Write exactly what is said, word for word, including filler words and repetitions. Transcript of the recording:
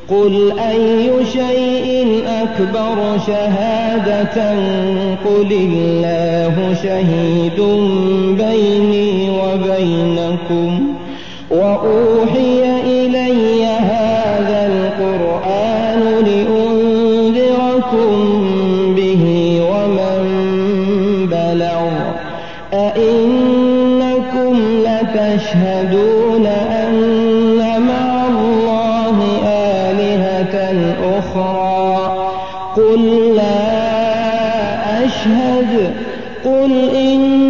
قل أي شيء أكبر شهادة قل الله شهيد بيني وبينكم وأوحي إلي هذا القرآن لأنذركم به ومن بلغ أئنكم لتشهدون أن مع الله آلهة أخرى قل لا أشهد قل إن